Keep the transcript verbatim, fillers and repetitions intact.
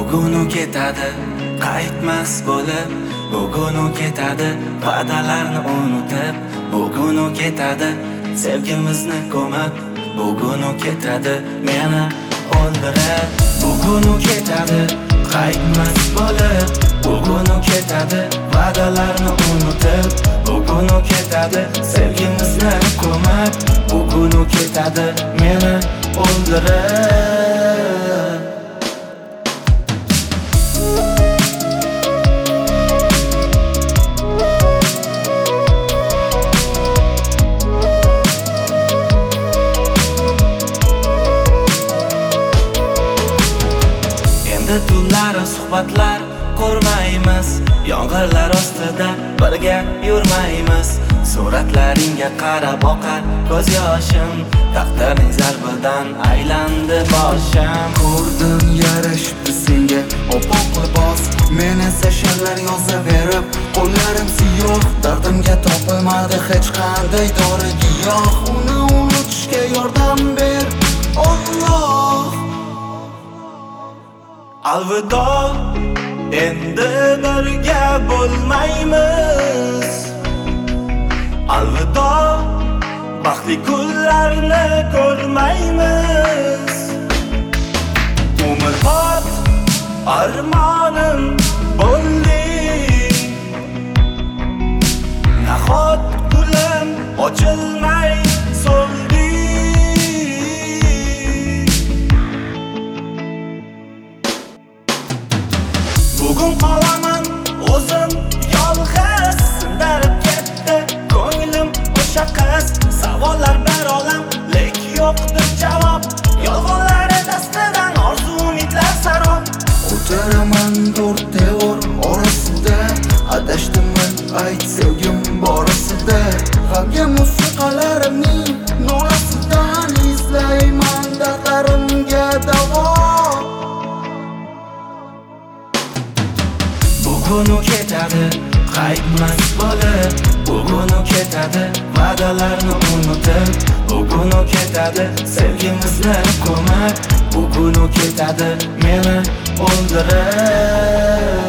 Bugun u ketadi, qaytmas bo'lib. Bugun u ketadi, va'dalarni unutib. Bugun u ketadi, sevgimizni ko'mib. Bugun u ketadi, meni o'ldirib. Bugun u ketadi, qaytmas bo'lib. Bugun u ketadi, va'dalarni unutib. Bugun u ketadi, sevgimizni ko'mib. Bugun u ketadi, meni o'ldirib. Endi tunlari suhbatlar ko'rmaymiz, yomg'irlar ostida birga yurmaymiz. Suratlaringga qarab oqar ko'z yoshim, taqdirning zarbidan aylandi boshim. Ko'rdim yarashibdi senga oppoq libos, men esa sharlar yozaverib, qo'llarim siyoh. Dardimga topilmadi hech qanday dori giyoh. Uni unutishga yordam ber Alloh. Alvido, endi birga bo'lmaymiz. Alvido, baxtli kunlarni ko'rmaymiz. Umrbod armonim bo'lding, nahot gulim ochilmay so'lding. Bugun qolaman o'zim yolg'iz, sindirib ketdi ko'nglim o'sha qiz. Savollar bir olam, lek yo'qdir javob. Yolg'onlari dastidan orzu umidlar sarob. O'tiraman to'rt devor orasida, adashdiman ayt sevgim borasida. G'amga musiqalarimning nolasidan izlayman dardlarimga davo. Bugun u ketadi, qaytmas bo'lib. Bugun u ketadi, va'dalarni unutib. Bugun u ketadi, sevgimizni ko'mib. Bugun u ketadi, meni o'ldirib.